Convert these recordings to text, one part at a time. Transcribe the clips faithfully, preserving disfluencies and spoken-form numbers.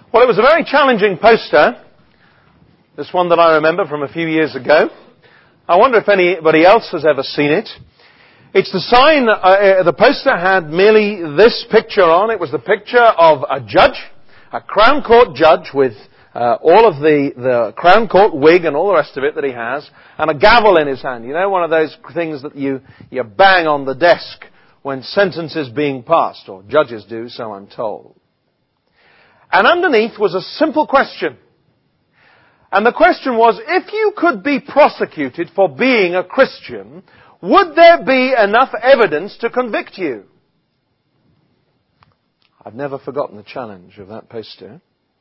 Well, it was a very challenging poster, this one that I remember from a few years ago. I wonder if anybody else has ever seen it. It's the sign, uh, the poster had merely this picture on. It was the picture of a judge, a Crown Court judge with uh, all of the, the Crown Court wig and all the rest of it that he has, and a gavel in his hand. You know, one of those things that you, you bang on the desk when sentence is being passed, or judges do, so I'm told. And underneath was a simple question. And the question was, if you could be prosecuted for being a Christian, would there be enough evidence to convict you? I've never forgotten the challenge of that poster.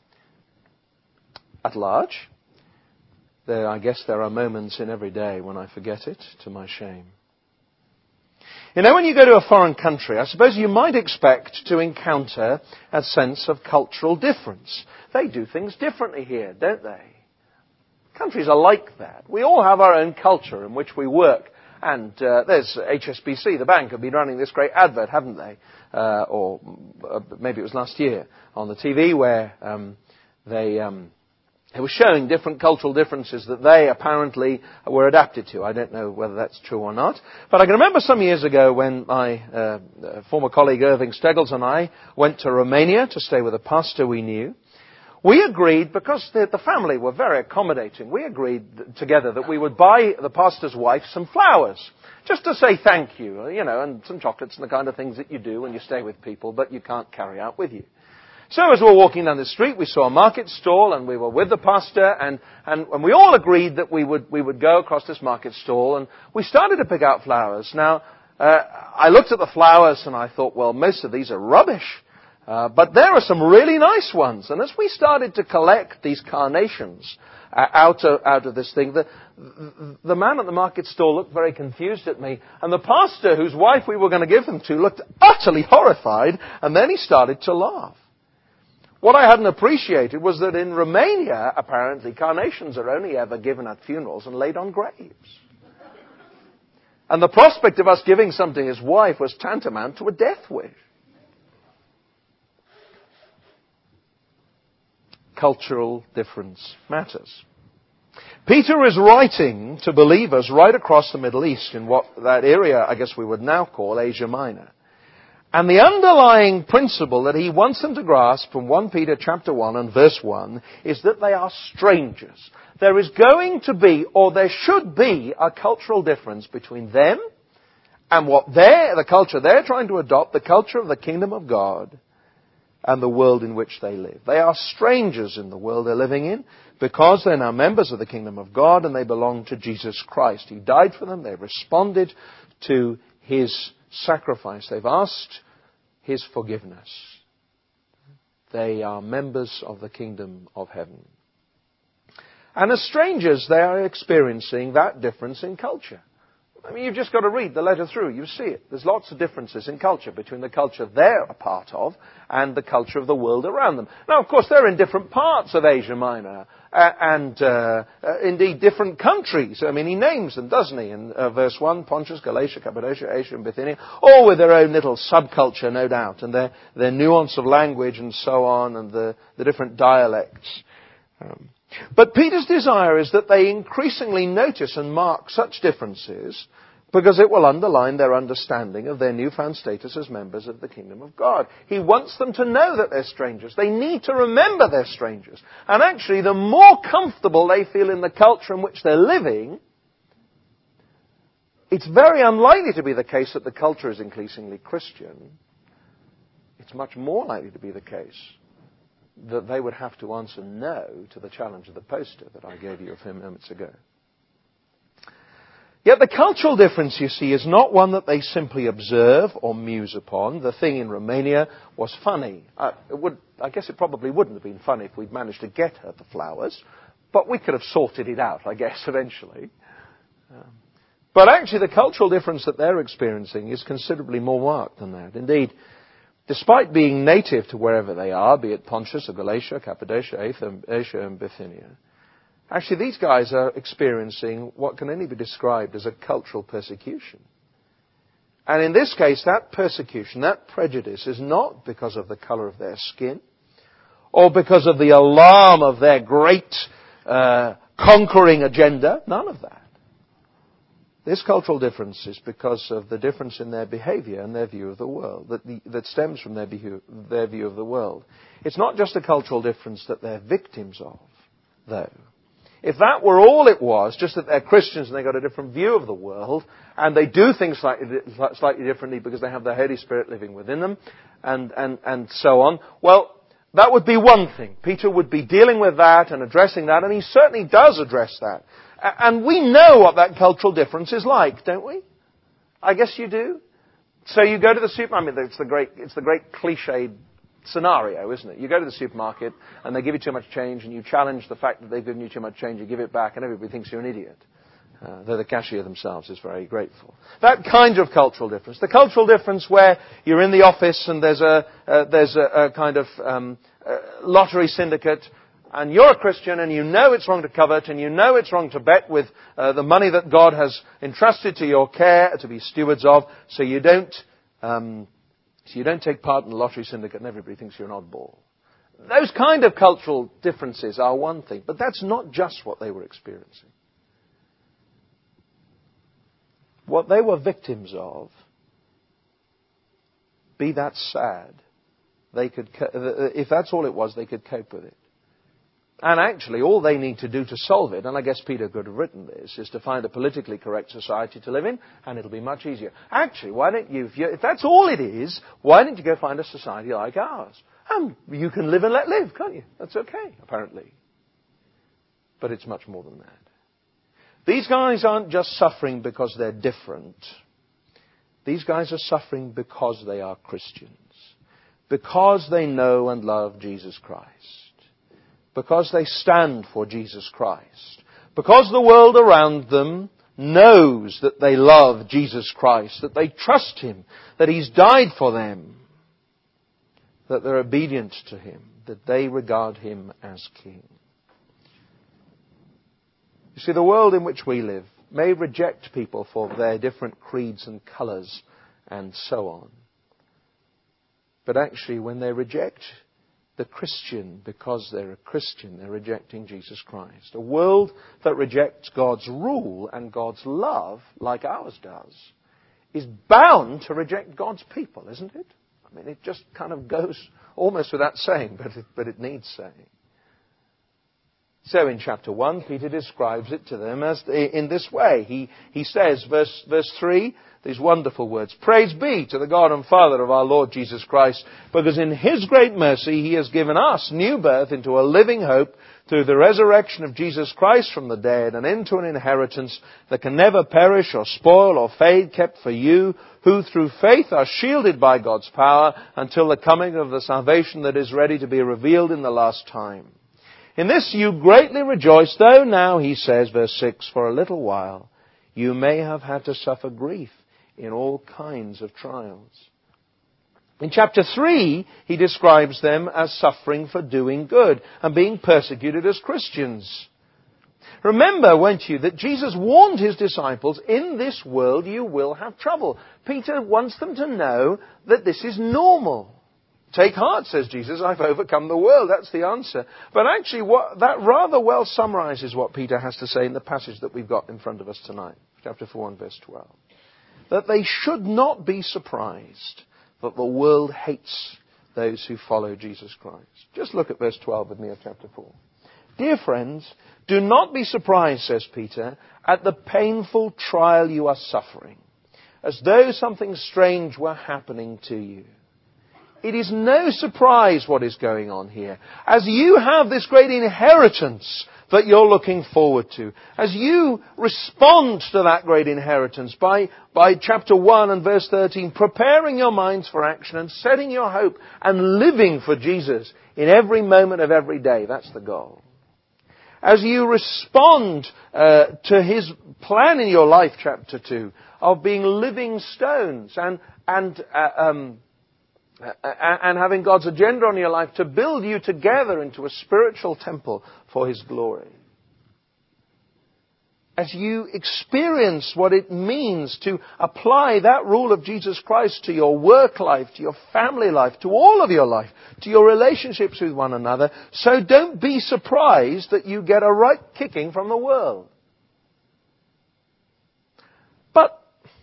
At large, there, I guess there are moments in every day when I forget it, to my shame. You know, when you go to a foreign country, I suppose you might expect to encounter a sense of cultural difference. They do things differently here, don't they? Countries are like that. We all have our own culture in which we work. And uh, there's H S B C, the bank, have been running this great advert, haven't they? Uh, or uh, maybe it was last year on the T V where um, they... Um, It was showing different cultural differences that they apparently were adapted to. I don't know whether that's true or not. But I can remember some years ago when my uh, former colleague Irving Steggles and I went to Romania to stay with a pastor we knew. We agreed, because the, the family were very accommodating, we agreed together that we would buy the pastor's wife some flowers. Just to say thank you, you know, and some chocolates and the kind of things that you do when you stay with people, but you can't carry out with you. So as we were walking down the street, we saw a market stall, and we were with the pastor, and, and, and we all agreed that we would, we would go across this market stall, and we started to pick out flowers. Now, uh, I looked at the flowers and I thought, well, most of these are rubbish. Uh, but there are some really nice ones. And as we started to collect these carnations uh, out of, out of this thing, the, the man at the market stall looked very confused at me, and the pastor whose wife we were going to give them to looked utterly horrified, and then he started to laugh. What I hadn't appreciated was that in Romania, apparently, carnations are only ever given at funerals and laid on graves. And the prospect of us giving some to his wife was tantamount to a death wish. Cultural difference matters. Peter is writing to believers right across the Middle East in what that area, I guess we would now call Asia Minor. And the underlying principle that he wants them to grasp from First Peter chapter one and verse one is that they are strangers. There is going to be, or there should be, a cultural difference between them and what they're, the culture they're trying to adopt, the culture of the kingdom of God, and the world in which they live. They are strangers in the world they're living in because they're now members of the kingdom of God and they belong to Jesus Christ. He died for them. They've responded to His sacrifice. They've asked His forgiveness. They are members of the kingdom of heaven. And as strangers, they are experiencing that difference in culture. I mean, you've just got to read the letter through. You see it. There's lots of differences in culture between the culture they're a part of and the culture of the world around them. Now, of course, they're in different parts of Asia Minor uh, and, uh, uh, indeed, different countries. I mean, he names them, doesn't he? In uh, verse one, Pontus, Galatia, Cappadocia, Asia, and Bithynia, all with their own little subculture, no doubt, and their, their nuance of language and so on, and the, the different dialects. Um, But Peter's desire is that they increasingly notice and mark such differences because it will underline their understanding of their newfound status as members of the kingdom of God. He wants them to know that they're strangers. They need to remember they're strangers. And actually, the more comfortable they feel in the culture in which they're living, it's very unlikely to be the case that the culture is increasingly Christian. It's much more likely to be the case that they would have to answer no to the challenge of the poster that I gave you a few moments ago. Yet the cultural difference, you see, is not one that they simply observe or muse upon. The thing in Romania was funny. Uh, it would, I guess it probably wouldn't have been funny if we'd managed to get her the flowers, but we could have sorted it out, I guess, eventually. Um, but actually the cultural difference that they're experiencing is considerably more marked than that. Indeed, despite being native to wherever they are, be it Pontus or Galatia, Cappadocia, Asia, and Bithynia, actually these guys are experiencing what can only be described as a cultural persecution. And in this case, that persecution, that prejudice is not because of the colour of their skin, or because of the alarm of their great uh, conquering agenda. None of that. This cultural difference is because of the difference in their behavior and their view of the world, that, the, that stems from their, behu- their view of the world. It's not just a cultural difference that they're victims of, though. If that were all it was, just that they're Christians and they've got a different view of the world, and they do things slightly, slightly differently because they have the Holy Spirit living within them, and, and, and so on, well, that would be one thing. Peter would be dealing with that and addressing that, and he certainly does address that. And we know what that cultural difference is like, don't we? I guess you do. So you go to the supermarket. I mean, it's the great, it's the great cliched scenario, isn't it? You go to the supermarket and they give you too much change, and you challenge the fact that they've given you too much change. You give it back, and everybody thinks you're an idiot. Uh, though the cashier themselves is very grateful. That kind of cultural difference. The cultural difference where you're in the office and there's a uh, there's a, a kind of um, uh, lottery syndicate. And you're a Christian, and you know it's wrong to covet, and you know it's wrong to bet with uh, the money that God has entrusted to your care to be stewards of. So you don't, um, so you don't take part in the lottery syndicate, and everybody thinks you're an oddball. Those kind of cultural differences are one thing, but that's not just what they were experiencing. What they were victims of, be that sad, they could, if that's all it was, they could cope with it. And actually, all they need to do to solve it, and I guess Peter could have written this, is to find a politically correct society to live in, and it'll be much easier. Actually, why don't you, if, you, if that's all it is, why don't you go find a society like ours? And you can live and let live, can't you? That's okay, apparently. But it's much more than that. These guys aren't just suffering because they're different. These guys are suffering because they are Christians. Because they know and love Jesus Christ. Because they stand for Jesus Christ. Because the world around them knows that they love Jesus Christ, that they trust Him, that He's died for them, that they're obedient to Him, that they regard Him as King. You see, the world in which we live may reject people for their different creeds and colours and so on. But actually, when they reject the Christian because they're a Christian, they're rejecting Jesus Christ. A world that rejects God's rule and God's love, like ours does, is bound to reject God's people, isn't it? I mean, it just kind of goes almost without saying, but it, but it needs saying. So in chapter one, Peter describes it to them as in this way. He, he says, verse, verse three, these wonderful words, "Praise be to the God and Father of our Lord Jesus Christ, because in His great mercy He has given us new birth into a living hope through the resurrection of Jesus Christ from the dead, and into an inheritance that can never perish or spoil or fade, kept for you, who through faith are shielded by God's power until the coming of the salvation that is ready to be revealed in the last time. In this you greatly rejoice, though now," he says, verse six, "for a little while you may have had to suffer grief in all kinds of trials." In chapter three, he describes them as suffering for doing good and being persecuted as Christians. Remember, won't you, that Jesus warned His disciples, in this world you will have trouble. Peter wants them to know that this is normal. Take heart, says Jesus, I've overcome the world. That's the answer. But actually, what, that rather well summarizes what Peter has to say in the passage that we've got in front of us tonight. Chapter four and verse twelve. That they should not be surprised that the world hates those who follow Jesus Christ. Just look at verse twelve with me of chapter four. "Dear friends, do not be surprised," says Peter, "at the painful trial you are suffering, as though something strange were happening to you." It is no surprise what is going on here. As you have this great inheritance that you're looking forward to, as you respond to that great inheritance by, by chapter one and verse thirteen, preparing your minds for action and setting your hope and living for Jesus in every moment of every day. That's the goal. As you respond uh, to His plan in your life, chapter two, of being living stones and, and uh, um, and having God's agenda on your life to build you together into a spiritual temple for His glory. as you experience what it means to apply that rule of Jesus Christ to your work life, to your family life, to all of your life, to your relationships with one another, so don't be surprised that you get a right kicking from the world. But,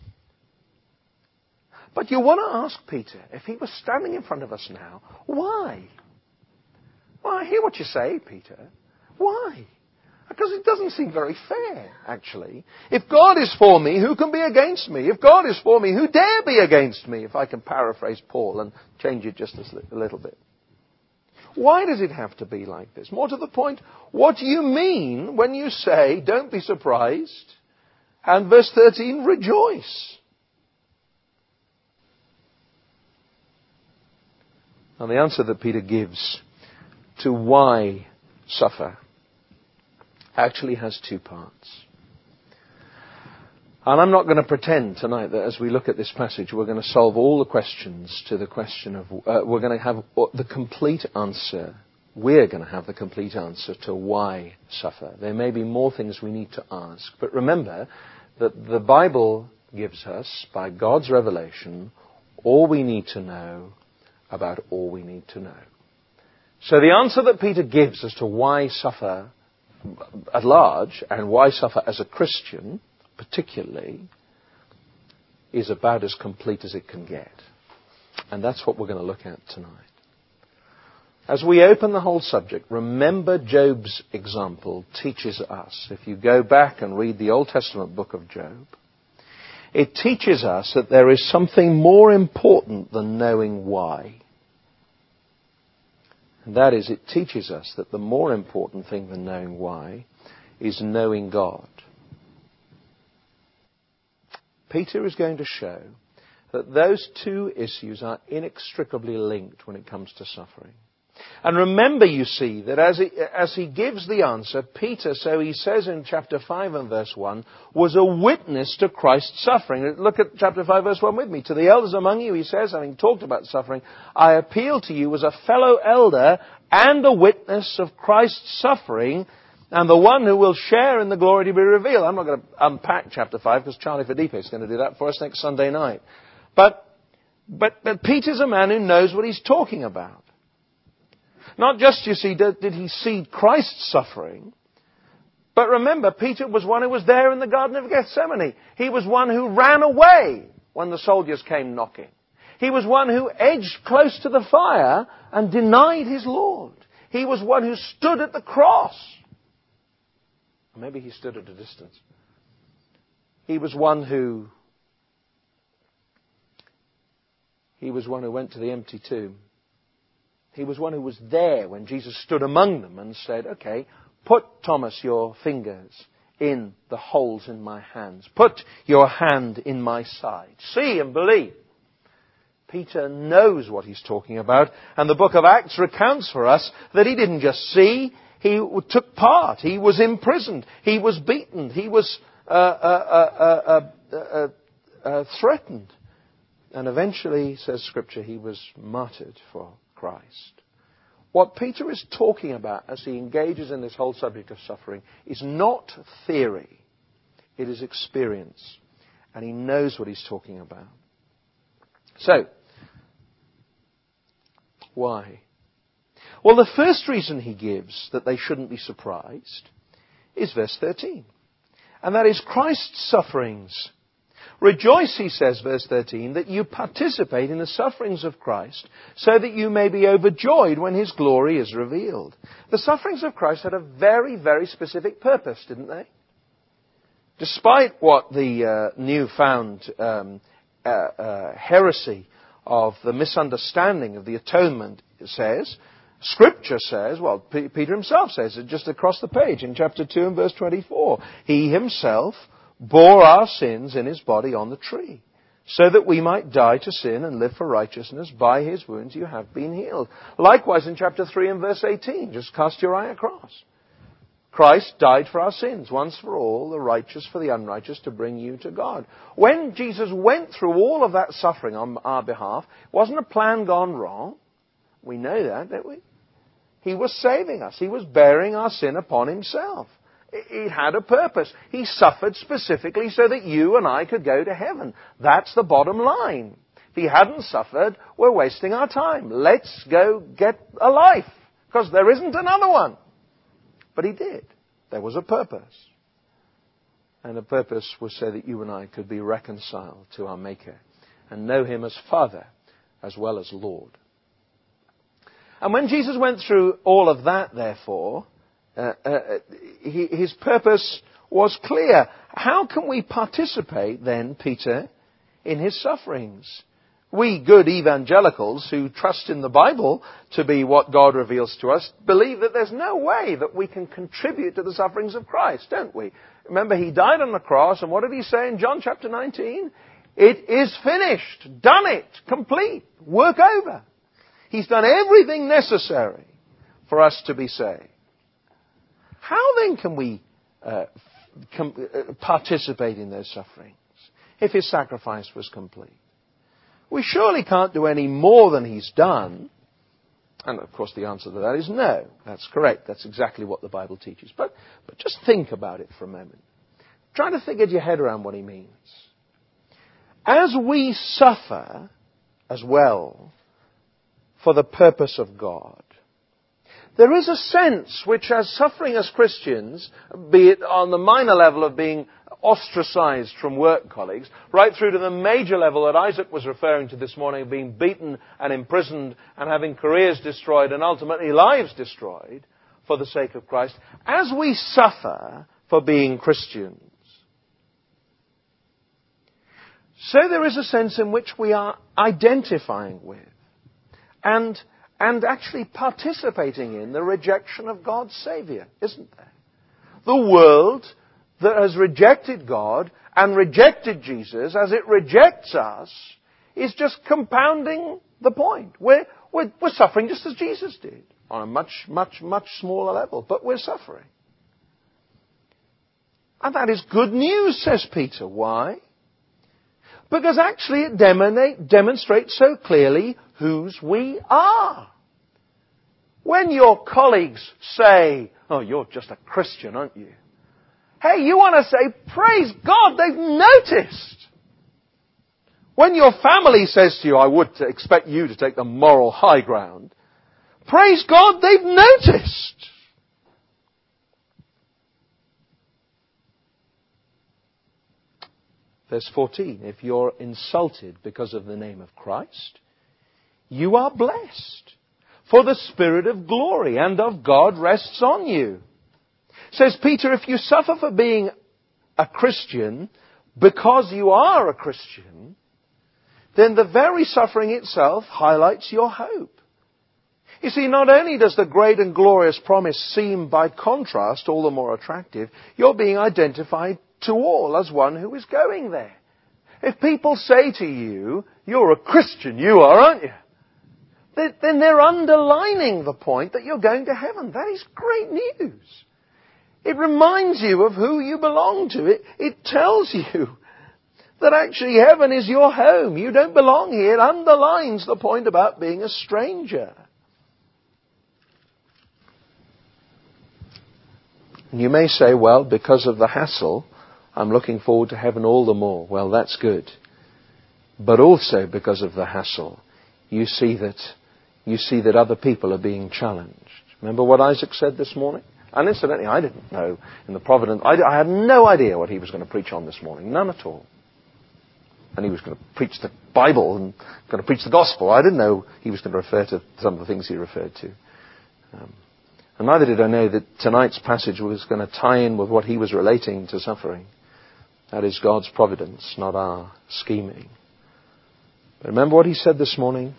but you want to ask Peter, if he was standing in front of us now, why? Well, I hear what you say, Peter. Why? Because it doesn't seem very fair, actually. If God is for me, who can be against me? If God is for me, who dare be against me? If I can paraphrase Paul and change it just a little bit. Why does it have to be like this? More to the point, what do you mean when you say, don't be surprised, and verse thirteen, rejoice? And the answer that Peter gives to why suffer actually has two parts. And I'm not going to pretend tonight that as we look at this passage, we're going to solve all the questions to the question of, uh, we're going to have the complete answer. We're going to have the complete answer to why suffer. There may be more things we need to ask. But remember that the Bible gives us, by God's revelation, all we need to know about all we need to know. So the answer that Peter gives as to why suffer at large, and why suffer as a Christian, particularly, is about as complete as it can get. And that's what we're going to look at tonight. As we open the whole subject, remember Job's example teaches us, if you go back and read the Old Testament book of Job, it teaches us that there is something more important than knowing why. And that is, it teaches us that the more important thing than knowing why is knowing God. Peter is going to show that those two issues are inextricably linked when it comes to suffering. And remember, you see, that as he, as he gives the answer, Peter, so he says in chapter five and verse one, was a witness to Christ's suffering. Look at chapter five, verse one with me. To the elders among you, he says, having talked about suffering, I appeal to you as a fellow elder and a witness of Christ's suffering, and the one who will share in the glory to be revealed. I'm not going to unpack chapter five because Charlie Fadipe is going to do that for us next Sunday night. But, but, but Peter's a man who knows what he's talking about. Not just, you see, did, did he see Christ's suffering, but remember, Peter was one who was there in the Garden of Gethsemane. He was one who ran away when the soldiers came knocking. He was one who edged close to the fire and denied his Lord. He was one who stood at the cross. Maybe he stood at a distance. He was one who, he was one who went to the empty tomb. He was one who was there when Jesus stood among them and said, okay, put, Thomas, your fingers in the holes in my hands. Put your hand in my side. See and believe. Peter knows what he's talking about. And the book of Acts recounts for us that he didn't just see, he took part. He was imprisoned. He was beaten. He was uh, uh, uh, uh, uh, uh, threatened. And eventually, says Scripture, he was martyred for Christ. What Peter is talking about as he engages in this whole subject of suffering is not theory. It is experience. And he knows what he's talking about. So, why? Well, the first reason he gives that they shouldn't be surprised is verse thirteen. And that is Christ's sufferings. Rejoice, he says, verse thirteen, that you participate in the sufferings of Christ, so that you may be overjoyed when his glory is revealed. The sufferings of Christ had a very, very specific purpose, didn't they? Despite what the uh, newfound um, uh, uh, heresy of the misunderstanding of the atonement says, Scripture says, well, P- Peter himself says it just across the page in chapter two and verse twenty-four. He himself bore our sins in his body on the tree, so that we might die to sin and live for righteousness. By his wounds you have been healed. Likewise in chapter three and verse eighteen, just cast your eye across. Christ died for our sins, once for all, the righteous for the unrighteous, to bring you to God. When Jesus went through all of that suffering on our behalf, it wasn't a plan gone wrong. We know that, don't we? He was saving us. He was bearing our sin upon himself. It had a purpose. He suffered specifically so that you and I could go to heaven. That's the bottom line. If he hadn't suffered, we're wasting our time. Let's go get a life, because there isn't another one. But he did. There was a purpose. And the purpose was so that you and I could be reconciled to our Maker and know him as Father as well as Lord. And when Jesus went through all of that, therefore, uh, uh, he, his purpose was clear. How can we participate then, Peter, in his sufferings? We good evangelicals who trust in the Bible to be what God reveals to us believe that there's no way that we can contribute to the sufferings of Christ, don't we? Remember, he died on the cross, and what did he say in John chapter nineteen? It is finished. Done it. Complete. Work over. He's done everything necessary for us to be saved. How then can we uh, com- uh, participate in those sufferings if his sacrifice was complete? We surely can't do any more than he's done. And of course the answer to that is no. That's correct. That's exactly what the Bible teaches. But, but just think about it for a moment. Try to think, get your head around what he means. As we suffer as well for the purpose of God, there is a sense which, as suffering as Christians, be it on the minor level of being ostracized from work colleagues, right through to the major level that Isaac was referring to this morning, being beaten and imprisoned and having careers destroyed and ultimately lives destroyed for the sake of Christ, as we suffer for being Christians, so there is a sense in which we are identifying with and and actually participating in the rejection of God's Saviour, isn't there? The world that has rejected God and rejected Jesus, as it rejects us, is just compounding the point. We're, we're, we're suffering just as Jesus did, on a much, much, much smaller level, but we're suffering. And that is good news, says Peter. Why? Because actually it demonstrate, demonstrates so clearly whose we are. When your colleagues say, oh, you're just a Christian, aren't you? Hey, you want to say, praise God, they've noticed. When your family says to you, I would expect you to take the moral high ground, praise God, they've noticed. Verse fourteen, if you're insulted because of the name of Christ, you are blessed, for the Spirit of glory and of God rests on you. Says Peter, if you suffer for being a Christian because you are a Christian, then the very suffering itself highlights your hope. You see, not only does the great and glorious promise seem by contrast all the more attractive, you're being identified to all as one who is going there. If people say to you, you're a Christian, you are, aren't you? Then they're underlining the point that you're going to heaven. That is great news. It reminds you of who you belong to. It, it tells you that actually heaven is your home. You don't belong here. It underlines the point about being a stranger. And you may say, well, because of the hassle, I'm looking forward to heaven all the more. Well, that's good. But also because of the hassle, you see that you see that other people are being challenged. Remember what Isaac said this morning? And incidentally, I didn't know in the providence, I, I had no idea what he was going to preach on this morning. None at all. And he was going to preach the Bible and going to preach the gospel. I didn't know he was going to refer to some of the things he referred to. Um, and neither did I know that tonight's passage was going to tie in with what he was relating to suffering. That is God's providence, not our scheming. But remember what he said this morning?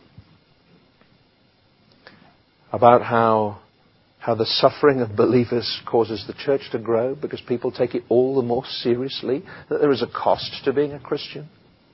About how how the suffering of believers causes the church to grow because people take it all the more seriously, that there is a cost to being a Christian.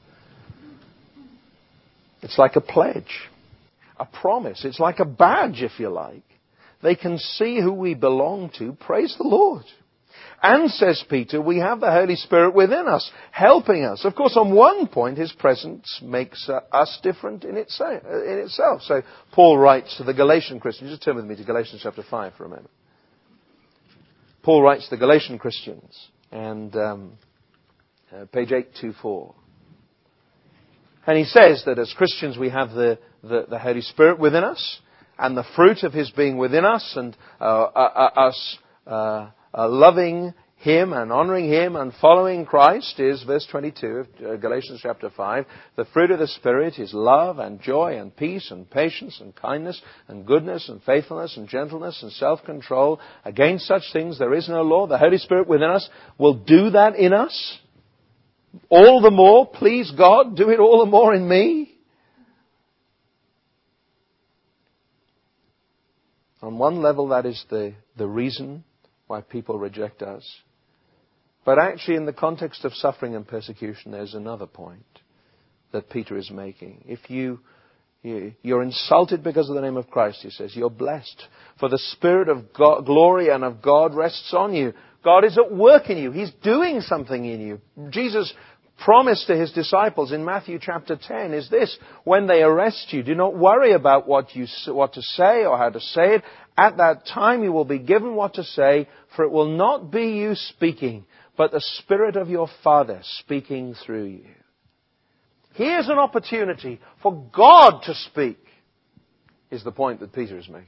It's like a pledge, a promise. It's like a badge, if you like. They can see who we belong to. Praise the Lord. And, says Peter, we have the Holy Spirit within us, helping us. Of course, on one point, his presence makes uh, us different in, its, uh, in itself. So Paul writes to the Galatian Christians. Just turn with me to Galatians chapter five for a moment. Paul writes to the Galatian Christians, and um, uh, page eight twenty-four. And he says that as Christians we have the, the, the Holy Spirit within us, and the fruit of His being within us, and uh, uh, uh, us uh, uh, loving Him and honouring Him and following Christ is, verse twenty-two of Galatians chapter five, the fruit of the Spirit is love and joy and peace and patience and kindness and goodness and faithfulness and gentleness and self-control. Against such things there is no law. The Holy Spirit within us will do that in us. All the more, please God, do it all the more in me. On one level, that is the, the reason why people reject us. But actually, in the context of suffering and persecution, there's another point that Peter is making. If you, you you're insulted because of the name of Christ, he says, you're blessed. For the Spirit of God, glory and of God rests on you. God is at work in you. He's doing something in you. Jesus' promise to His disciples in Matthew chapter ten is this: when they arrest you, do not worry about what you what to say or how to say it. At that time you will be given what to say, for it will not be you speaking, but the Spirit of your Father speaking through you. Here's an opportunity for God to speak, is the point that Peter is making.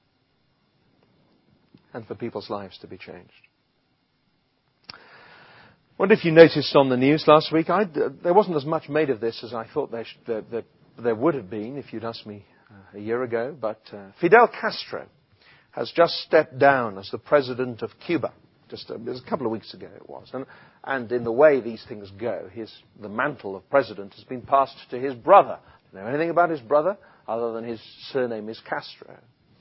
And for people's lives to be changed. I wonder if you noticed on the news last week, I, there wasn't as much made of this as I thought there, should, there, there, there would have been if you'd asked me uh, a year ago. But uh, Fidel Castro has just stepped down as the president of Cuba. Just a, it was a couple of weeks ago it was. And, and in the way these things go, his, the mantle of president has been passed to his brother. Do you know anything about his brother other than his surname is Castro?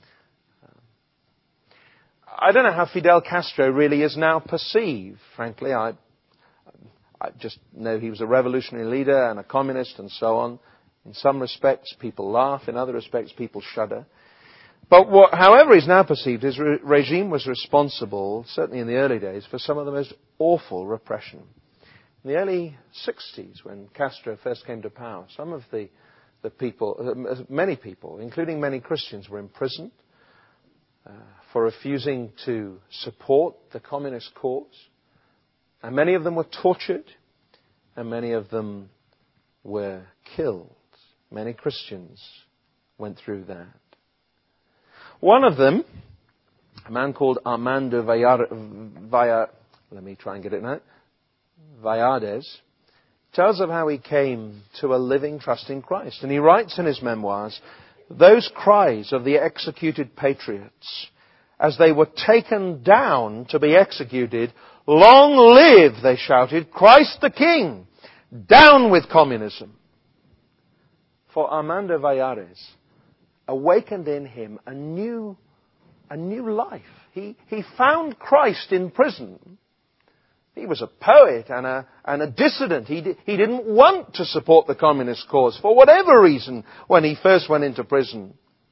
I don't know how Fidel Castro really is now perceived, frankly. I, I just know he was a revolutionary leader and a communist and so on. In some respects, people laugh. In other respects, people shudder. But what, however he's now perceived, his re- regime was responsible, certainly in the early days, for some of the most awful repression. In the early sixties, when Castro first came to power, some of the, the people, uh, many people, including many Christians, were imprisoned uh, for refusing to support the communist cause. And many of them were tortured, and many of them were killed. Many Christians went through that. One of them, a man called Armando Valladares, let me try and get it now, Valladares, tells of how he came to a living trust in Christ. And he writes in his memoirs, those cries of the executed patriots, as they were taken down to be executed, long live, they shouted, Christ the King! Down with communism! For Armando Valladares awakened in him a new, a new life. He, he found Christ in prison. He was a poet and a, and a dissident. He, di- he didn't want to support the communist cause for whatever reason when he first went into prison.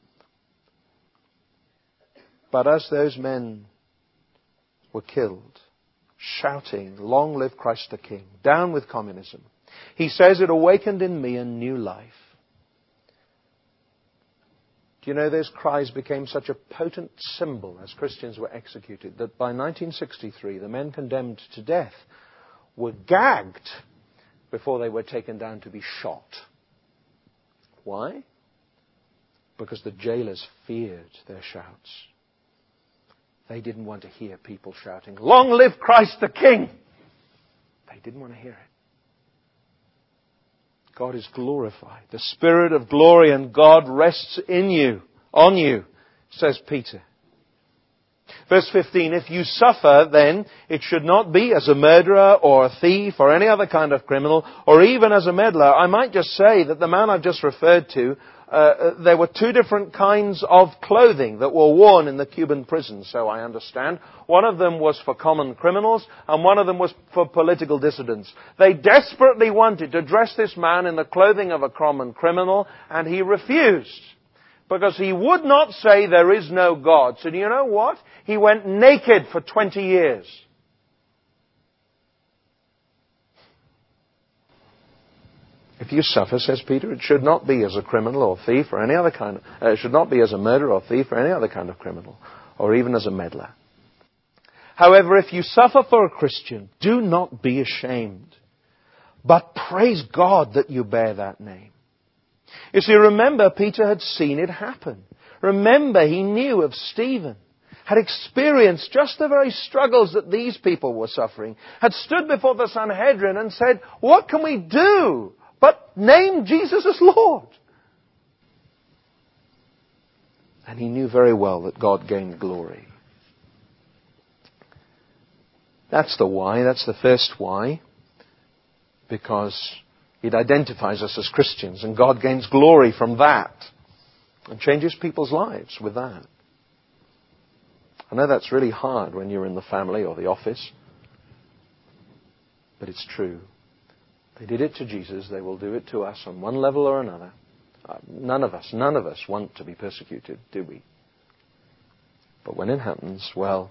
But as those men were killed, shouting, long live Christ the King, down with communism, he says it awakened in me a new life. Do you know those cries became such a potent symbol as Christians were executed that by nineteen sixty-three the men condemned to death were gagged before they were taken down to be shot. Why? Because the jailers feared their shouts. They didn't want to hear people shouting, long live Christ the King! They didn't want to hear it. God is glorified. The Spirit of glory and God rests in you, on you, says Peter. Verse fifteen, if you suffer, then it should not be as a murderer or a thief or any other kind of criminal or even as a meddler. I might just say that the man I've just referred to, uh, there were two different kinds of clothing that were worn in the Cuban prisons, so I understand. One of them was for common criminals and one of them was for political dissidents. They desperately wanted to dress this man in the clothing of a common criminal, and he refused. Because he would not say there is no God. So do you know what? He went naked for twenty years. If you suffer, says Peter, it should not be as a criminal or thief or any other kind of, uh, it should not be as a murderer or thief or any other kind of criminal or even as a meddler. However, if you suffer for a Christian, do not be ashamed, but praise God that you bear that name. You see, remember, Peter had seen it happen. Remember, he knew of Stephen, had experienced just the very struggles that these people were suffering, had stood before the Sanhedrin and said, what can we do but name Jesus as Lord? And he knew very well that God gained glory. That's the why. That's the first why. Because it identifies us as Christians, and God gains glory from that and changes people's lives with that. I know that's really hard when you're in the family or the office, but it's true. They did it to Jesus. They will do it to us on one level or another. Uh, none of us, none of us want to be persecuted, do we? But when it happens, well,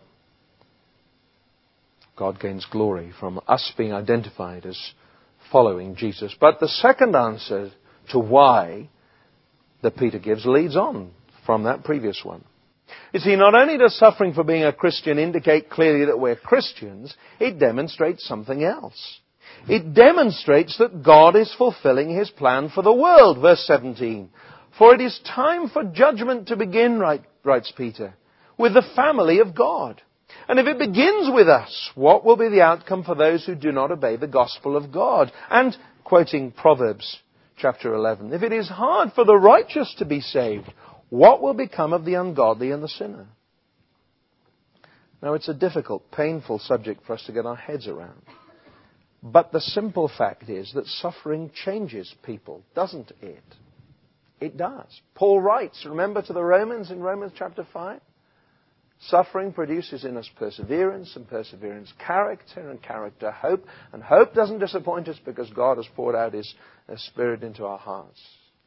God gains glory from us being identified as following Jesus. But the second answer to why that Peter gives leads on from that previous one. You see, not only does suffering for being a Christian indicate clearly that we're Christians, it demonstrates something else. It demonstrates that God is fulfilling His plan for the world. Verse seventeen. For it is time for judgment to begin, writes Peter, with the family of God. And if it begins with us, what will be the outcome for those who do not obey the gospel of God? And, quoting Proverbs chapter eleven, if it is hard for the righteous to be saved, what will become of the ungodly and the sinner? Now, it's a difficult, painful subject for us to get our heads around. But the simple fact is that suffering changes people, doesn't it? It does. Paul writes, remember, to the Romans in Romans chapter five? Suffering produces in us perseverance, and perseverance character, and character hope. And hope doesn't disappoint us because God has poured out His Spirit into our hearts.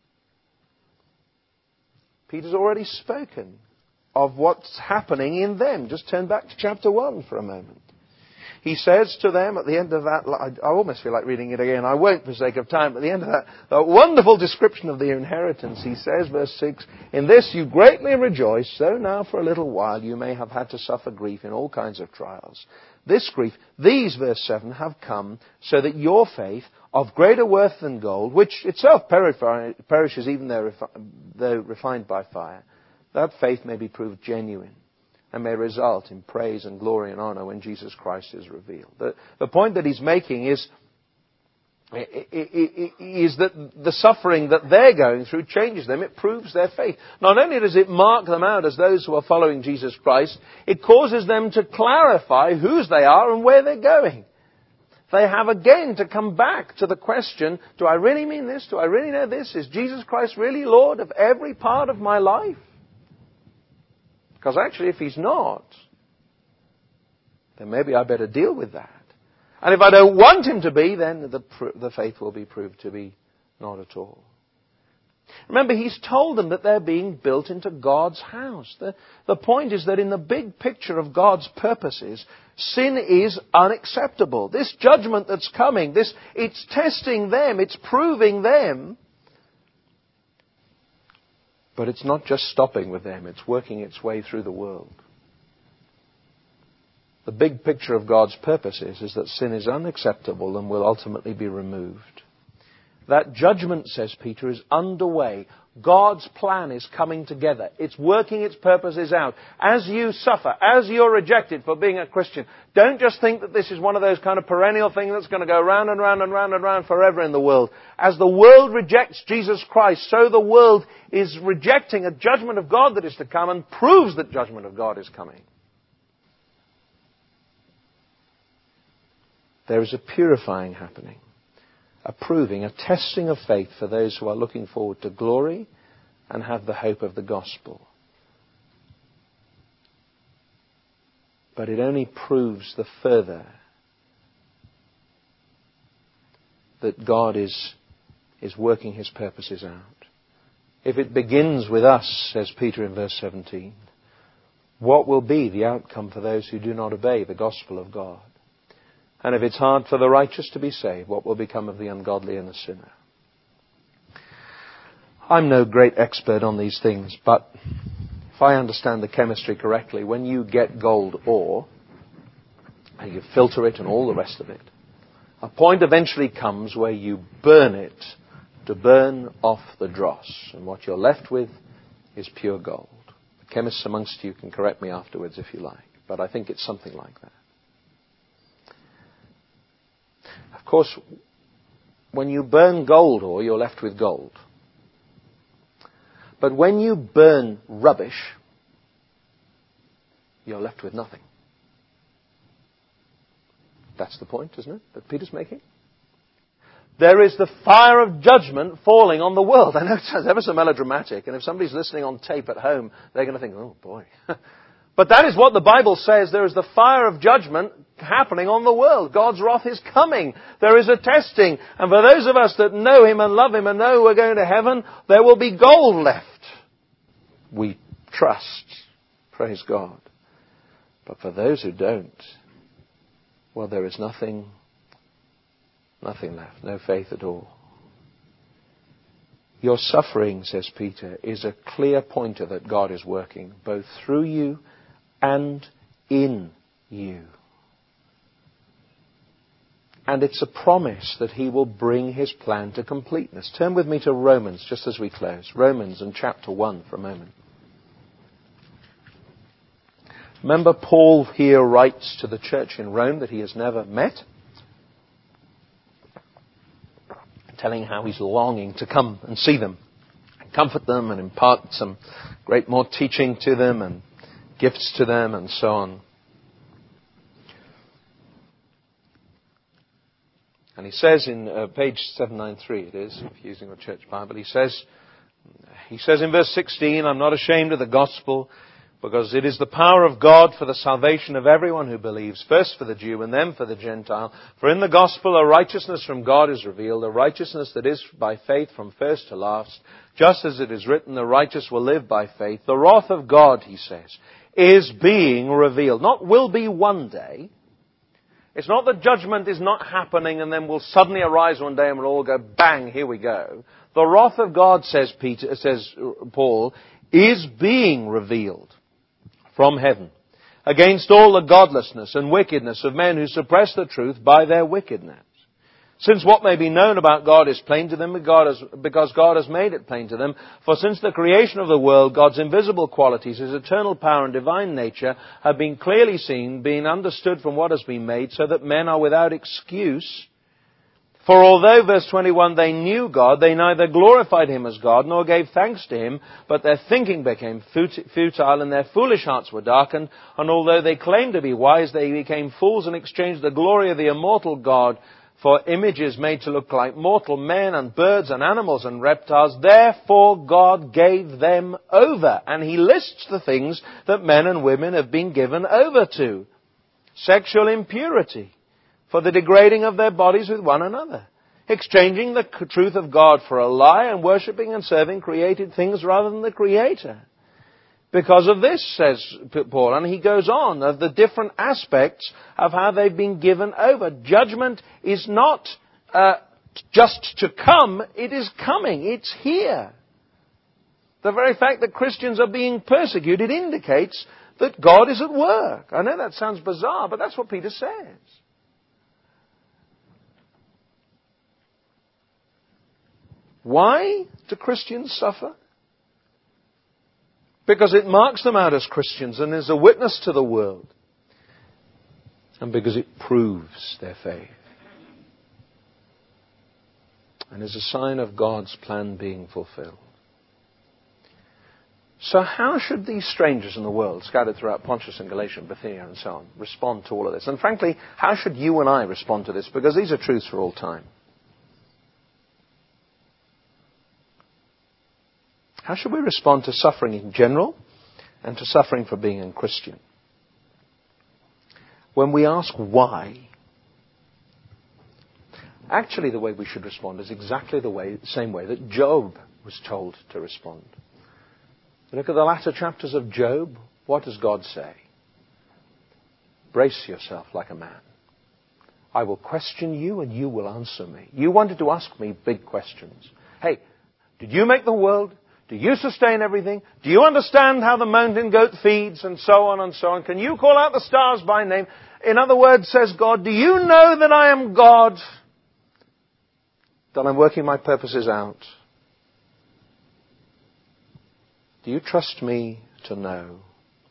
Peter's already spoken of what's happening in them. Just turn back to chapter one for a moment. He says to them at the end of that, I almost feel like reading it again. I won't for sake of time. But at the end of that, that wonderful description of the inheritance, he says, verse six, in this you greatly rejoice, though now for a little while you may have had to suffer grief in all kinds of trials. This grief, these, verse seven, have come so that your faith, of greater worth than gold, which itself perishes even though refined by fire, that faith may be proved genuine and may result in praise and glory and honor when Jesus Christ is revealed. The, the point that he's making is, is that the suffering that they're going through changes them. It proves their faith. Not only does it mark them out as those who are following Jesus Christ, it causes them to clarify whose they are and where they're going. They have again to come back to the question, do I really mean this? Do I really know this? Is Jesus Christ really Lord of every part of my life? Because actually, if He's not, then maybe I better deal with that. And if I don't want Him to be, then the, the faith will be proved to be not at all. Remember, He's told them that they're being built into God's house. The, the point is that in the big picture of God's purposes, sin is unacceptable. This judgment that's coming, this, it's testing them, it's proving them. But it's not just stopping with them, it's working its way through the world. The big picture of God's purposes is that sin is unacceptable and will ultimately be removed. That judgment, says Peter, is underway. God's plan is coming together. It's working its purposes out. As you suffer, as you're rejected for being a Christian, don't just think that this is one of those kind of perennial things that's going to go round and round and round and round forever in the world. As the world rejects Jesus Christ, so the world is rejecting a judgment of God that is to come and proves that judgment of God is coming. There is a purifying happening. A proving, a testing of faith for those who are looking forward to glory and have the hope of the gospel. But it only proves the further that God is, is working His purposes out. If it begins with us, says Peter in verse seventeen, what will be the outcome for those who do not obey the gospel of God? And if it's hard for the righteous to be saved, what will become of the ungodly and the sinner? I'm no great expert on these things, but if I understand the chemistry correctly, when you get gold ore, and you filter it and all the rest of it. A point eventually comes where you burn it to burn off the dross. And what you're left with is pure gold. The chemists amongst you can correct me afterwards if you like. But I think it's something like that. Of course, when you burn gold ore, you're left with gold. But when you burn rubbish, you're left with nothing. That's the point, isn't it, that Peter's making? There is the fire of judgment falling on the world. I know it sounds ever so melodramatic, and if somebody's listening on tape at home, they're going to think, oh boy. But that is what the Bible says. There is the fire of judgment happening on the world. God's wrath is coming. There is a testing. And for those of us that know Him and love Him and know we're going to heaven, there will be gold left. We trust. Praise God. But for those who don't, well, there is nothing, nothing left, no faith at all. Your suffering, says Peter, is a clear pointer that God is working, both through you and in you. And it's a promise that He will bring His plan to completeness. Turn with me to Romans, just as we close. Romans and chapter one for a moment. Remember, Paul here writes to the church in Rome that he has never met, telling how he's longing to come and see them, and comfort them and impart some great more teaching to them and gifts to them and so on. And he says in uh, page seven ninety-three, it is, if you're using a church Bible, he says, he says in verse sixteen, I'm not ashamed of the gospel, because it is the power of God for the salvation of everyone who believes, first for the Jew and then for the Gentile. For in the gospel a righteousness from God is revealed, a righteousness that is by faith from first to last. Just as it is written, the righteous will live by faith. The wrath of God, he says, is being revealed. Not will be one day. It's not that judgment is not happening and then will suddenly arise one day and we'll all go, bang, here we go. The wrath of God, says Peter, says Paul, is being revealed from heaven against all the godlessness and wickedness of men who suppress the truth by their wickedness. Since what may be known about God is plain to them because God has made it plain to them. For since the creation of the world, God's invisible qualities, His eternal power and divine nature have been clearly seen, being understood from what has been made, so that men are without excuse. For although, verse twenty-one, they knew God, they neither glorified Him as God, nor gave thanks to Him, but their thinking became futile, and their foolish hearts were darkened. And although they claimed to be wise, they became fools and exchanged the glory of the immortal God for images made to look like mortal men and birds and animals and reptiles. Therefore God gave them over. And He lists the things that men and women have been given over to. Sexual impurity, for the degrading of their bodies with one another, exchanging the truth of God for a lie, and worshipping and serving created things rather than the Creator. Because of this, says Paul, and he goes on, of the different aspects of how they've been given over. Judgment is not uh, just to come, it is coming, it's here. The very fact that Christians are being persecuted indicates that God is at work. I know that sounds bizarre, but that's what Peter says. Why do Christians suffer? Because it marks them out as Christians and is a witness to the world. And because it proves their faith. And is a sign of God's plan being fulfilled. So how should these strangers in the world, scattered throughout Pontus and Galatia and Bithynia and so on, respond to all of this? And frankly, how should you and I respond to this? Because these are truths for all time. How should we respond to suffering in general and to suffering for being a Christian? When we ask why, actually the way we should respond is exactly the way, same way that Job was told to respond. Look at the latter chapters of Job. What does God say? Brace yourself like a man. I will question you and you will answer me. You wanted to ask me big questions. Hey, did you make the world? Do you sustain everything? Do you understand how the mountain goat feeds and so on and so on? Can you call out the stars by name? In other words, says God, do you know that I am God? That I'm working my purposes out? Do you trust me to know?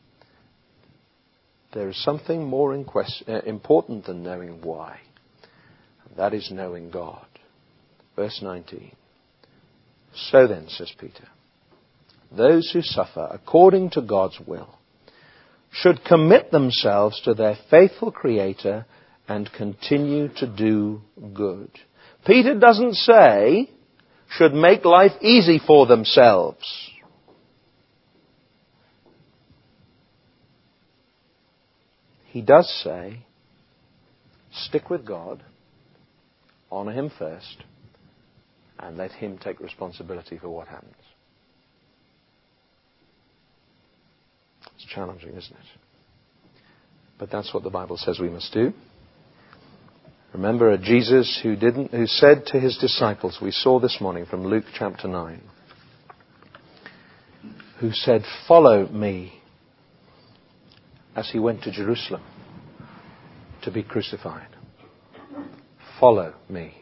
There is something more in quest- uh, important than knowing why. And that is knowing God. Verse nineteen. So then, says Peter, those who suffer according to God's will should commit themselves to their faithful Creator and continue to do good. Peter doesn't say should make life easy for themselves. He does say, stick with God, honor Him first, and let Him take responsibility for what happens. It's challenging, isn't it? But that's what the Bible says we must do. Remember a Jesus who didn't, who said to His disciples, we saw this morning from Luke chapter nine, who said, follow me, as He went to Jerusalem to be crucified. Follow me.